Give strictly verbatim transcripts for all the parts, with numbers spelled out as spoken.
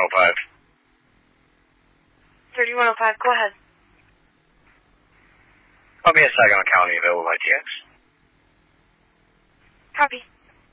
oh five. thirty-one oh five, go ahead. Call me at Saginaw County, available by T X. Copy.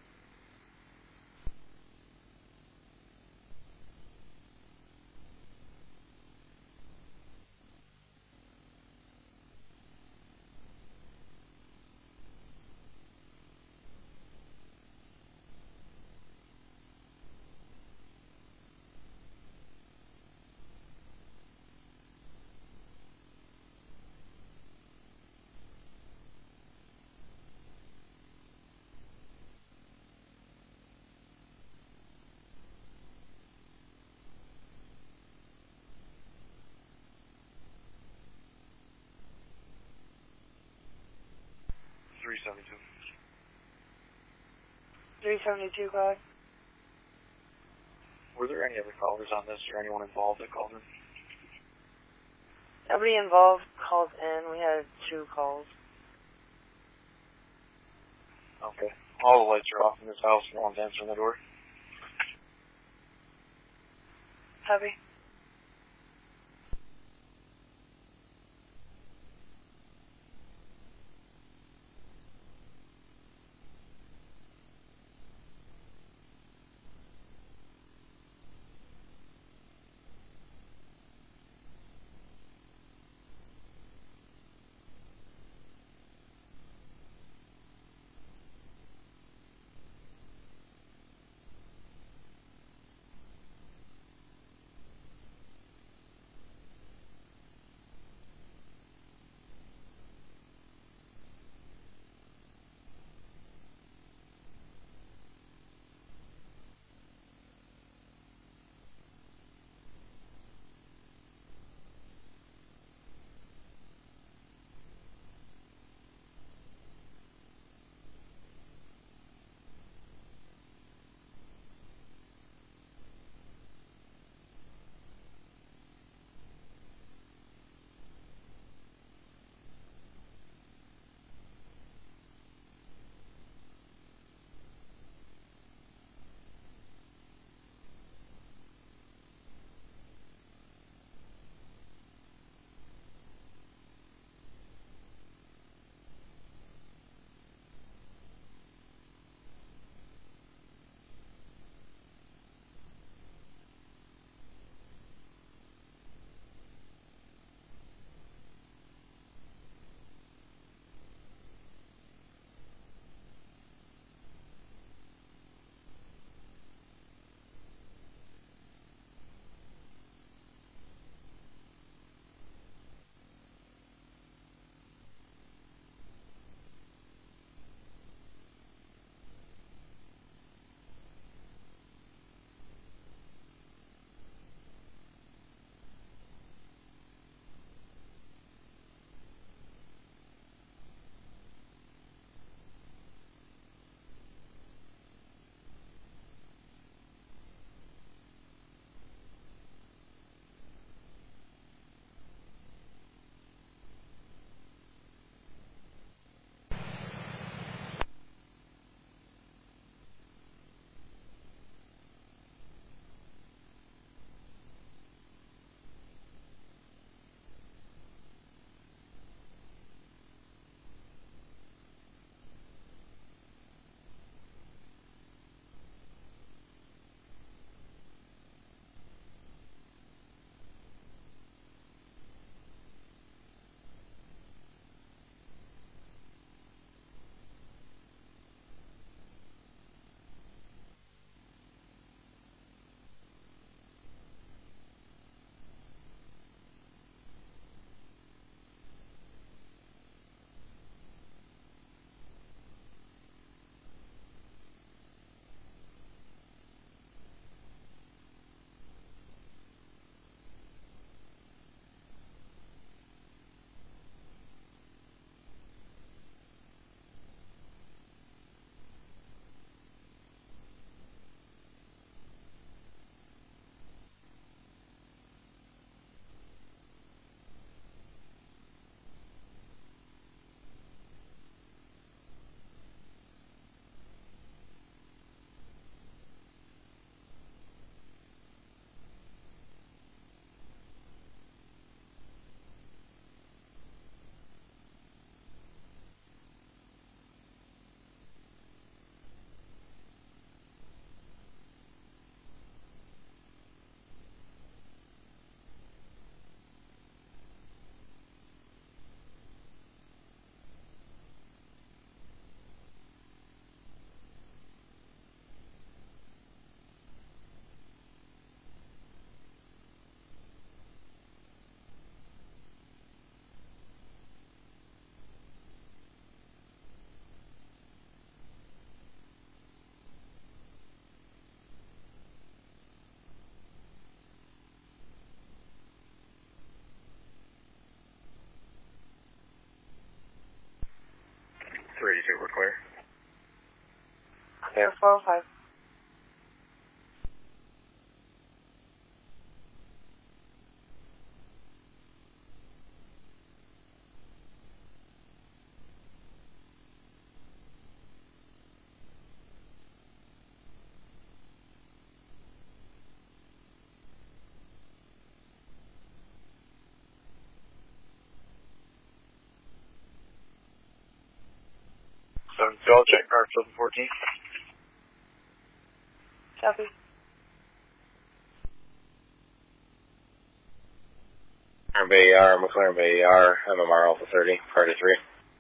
three seventy-two. three seventy-two, go ahead. Were there any other callers on this or anyone involved that called in? Nobody involved called in. We had two calls. Okay. All the lights are off in this house. No one's answering the door. Copy. for eighty-two, we're clear. Clear four oh five. seven two, I'll check car seven fourteen. Copy. McLaren Bay A R, McLaren Bay A R, M M R Alpha thirty, party three.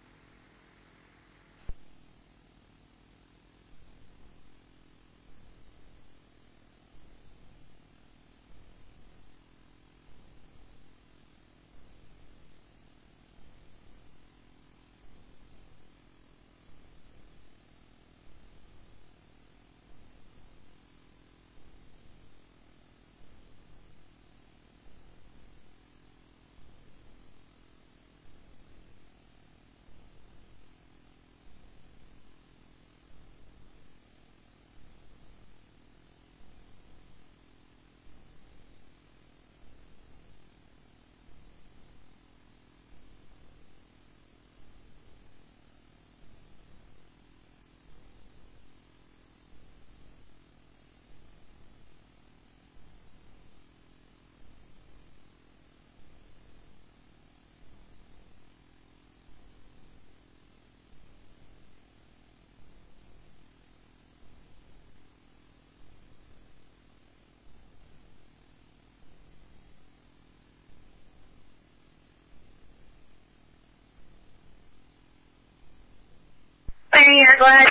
Here, go ahead.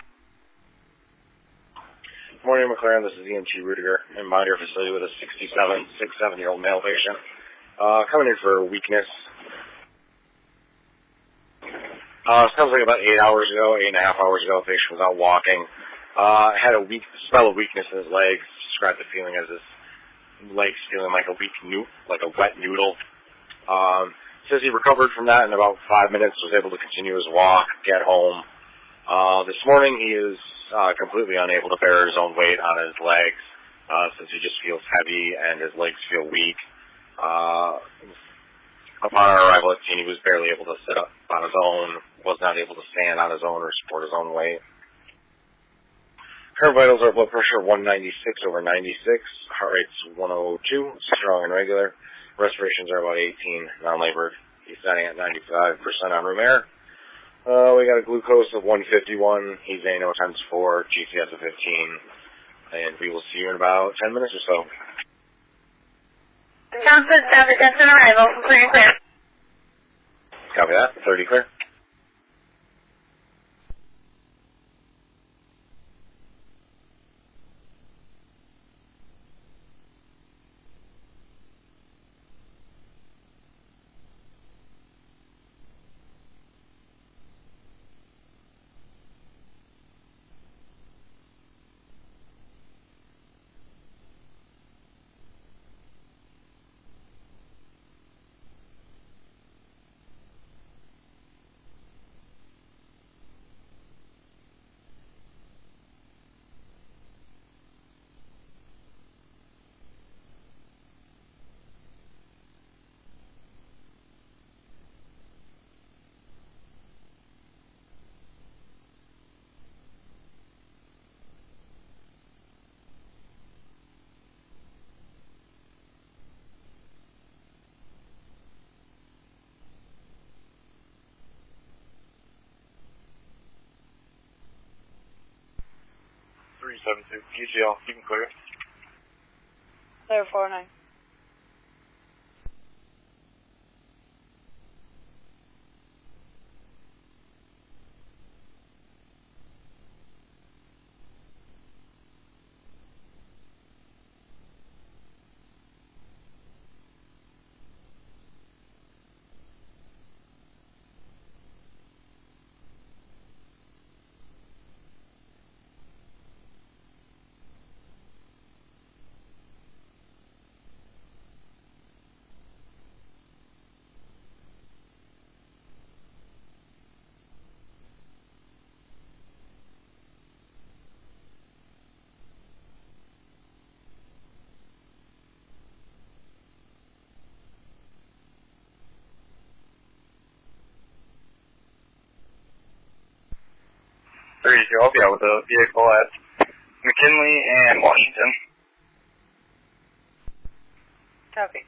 Morning, McLaren. This is E M T Rudiger, inbound your facility with a sixty-seven, sixty-seven-year-old male patient. Uh, coming in for weakness. Uh, sounds like about eight hours ago, eight and a half hours ago, the patient was out walking. Uh, had a weak spell of weakness in his legs. Described the feeling as his legs feeling like a weak noodle, like a wet noodle. Um, says he recovered from that in about five minutes, was able to continue his walk, get home. Uh, this morning he is uh, completely unable to bear his own weight on his legs, uh, since he just feels heavy and his legs feel weak. Uh, upon our arrival at scene, he was barely able to sit up on his own, was not able to stand on his own or support his own weight. Current vitals are blood pressure one ninety-six over ninety-six, heart rate's one oh two, strong and regular. Respirations are about eighteen, non-labored. He's standing at ninety-five percent on room air. Uh, we got a glucose of one fifty-one, he's A N O times four, G C S of fifteen, and we will see you in about ten minutes or so. Sounds good, Staff. That's an arrival. Clear and clear. Copy that. thirty clear. three seven two, G G L, you can clear it. Clear four nine. three two, I'll be out with the vehicle at McKinley and Washington. Copy.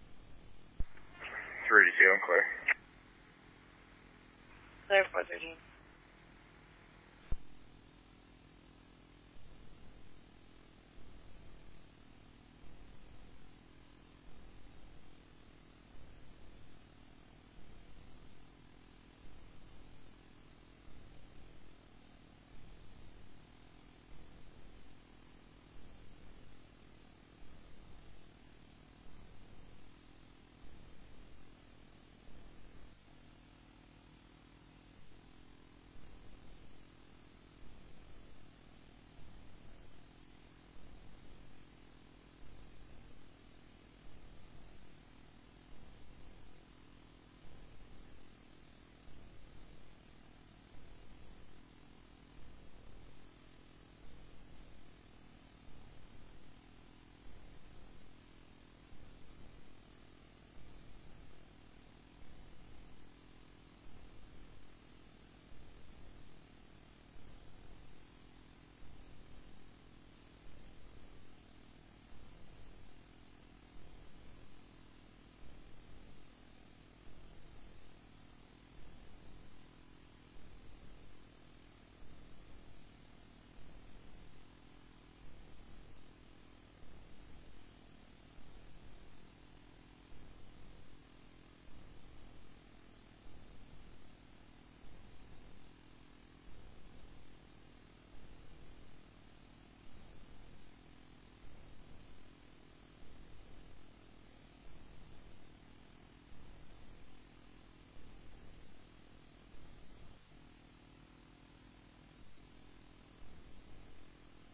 three two, I'm clear. Clear four thirteen.